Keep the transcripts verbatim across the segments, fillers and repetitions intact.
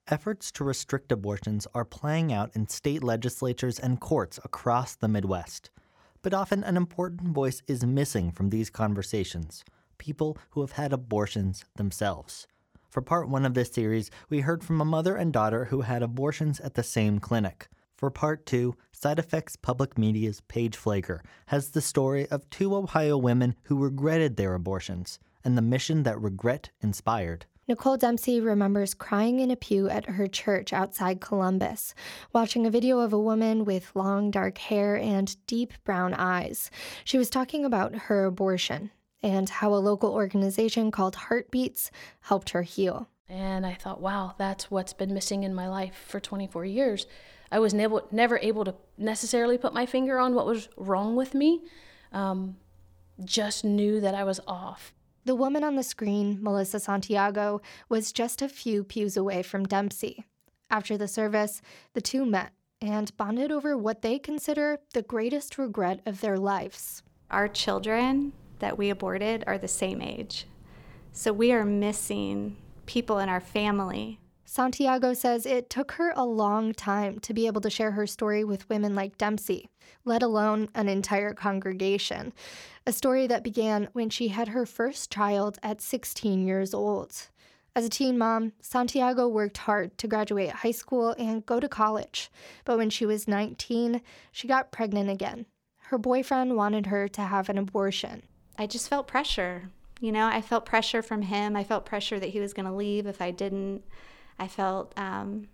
Efforts to restrict abortions are playing out in state legislatures and courts across the Midwest. But often an important voice is missing from these conversations: people who have had abortions themselves. For part one of this series, we heard from a mother and daughter who had abortions at the same clinic. For part two, Side Effects Public Media's Paige Flager has the story of two Ohio women who regretted their abortions and the mission that regret inspired. Nicole Dempsey remembers crying in a pew at her church outside Columbus, watching a video of a woman with long dark hair and deep brown eyes. She was talking about her abortion and how a local organization called Heartbeats helped her heal. And I thought, wow, that's what's been missing in my life for twenty-four years. I was never, never able to necessarily put my finger on what was wrong with me, um, just knew that I was off. The woman on the screen, Melissa Santiago, was just a few pews away from Dempsey. After the service, the two met and bonded over what they consider the greatest regret of their lives. Our children that we aborted are the same age, so we are missing people in our family. Santiago says it took her a long time to be able to share her story with women like Dempsey, let alone an entire congregation. A story that began when she had her first child at sixteen years old. As a teen mom, Santiago worked hard to graduate high school and go to college. But when she was nineteen, she got pregnant again. Her boyfriend wanted her to have an abortion. I just felt pressure. You know, I felt pressure from him. I felt pressure that he was going to leave if I didn't. I felt um,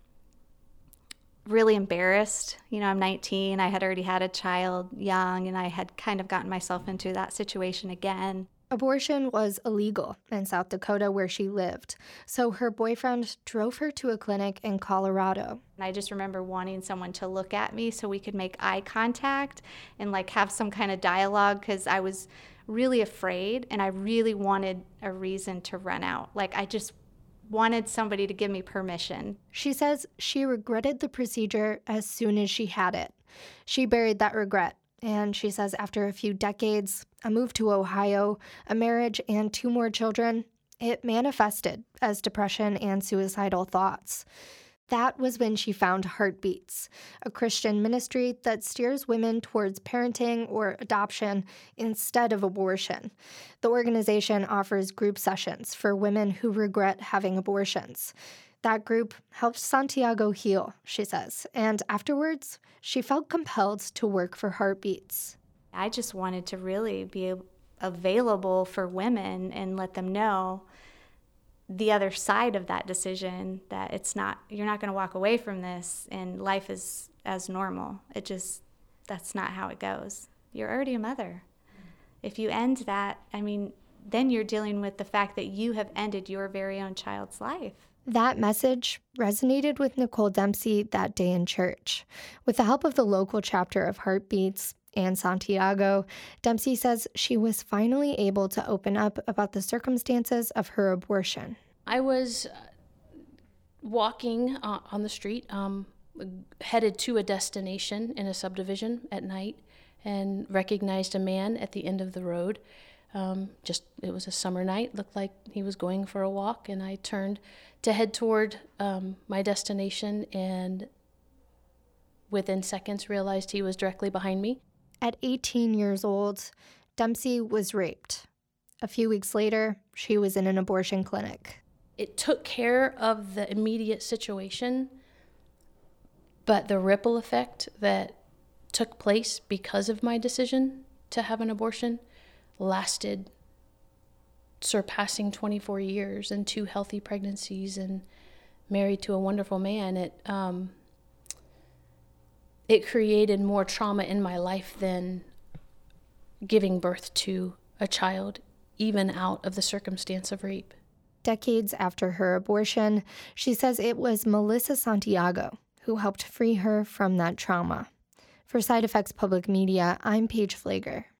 really embarrassed. You know, I'm nineteen. I had already had a child young, and I had kind of gotten myself into that situation again. Abortion was illegal in South Dakota where she lived, so her boyfriend drove her to a clinic in Colorado. And I just remember wanting someone to look at me so we could make eye contact and like have some kind of dialogue, because I was really afraid and I really wanted a reason to run out. Like I just wanted somebody to give me permission. She says she regretted the procedure as soon as she had it. She buried that regret, and she says after a few decades, a move to Ohio, a marriage, and two more children, it manifested as depression and suicidal thoughts. That was when she found Heartbeats, a Christian ministry that steers women towards parenting or adoption instead of abortion. The organization offers group sessions for women who regret having abortions. That group helped Santiago heal, she says, and afterwards, she felt compelled to work for Heartbeats. I just wanted to really be available for women and let them know the other side of that decision, that it's not, you're not going to walk away from this and life is as normal. It just, that's not how it goes. You're already a mother. If you end that, I mean, then you're dealing with the fact that you have ended your very own child's life. That message resonated with Nicole Dempsey that day in church. With the help of the local chapter of Heartbeats and Santiago, Dempsey says she was finally able to open up about the circumstances of her abortion. I was walking uh, on the street, um, headed to a destination in a subdivision at night, and recognized a man at the end of the road. Um, just, it was a summer night, looked like he was going for a walk, and I turned to head toward um, my destination, and within seconds realized he was directly behind me. At eighteen years old, Dempsey was raped. A few weeks later, she was in an abortion clinic. It took care of the immediate situation, but the ripple effect that took place because of my decision to have an abortion lasted, surpassing twenty-four years and two healthy pregnancies and married to a wonderful man. It um, it created more trauma in my life than giving birth to a child, even out of the circumstance of rape. Decades after her abortion, she says it was Melissa Santiago who helped free her from that trauma. For Side Effects Public Media, I'm Paige Flager.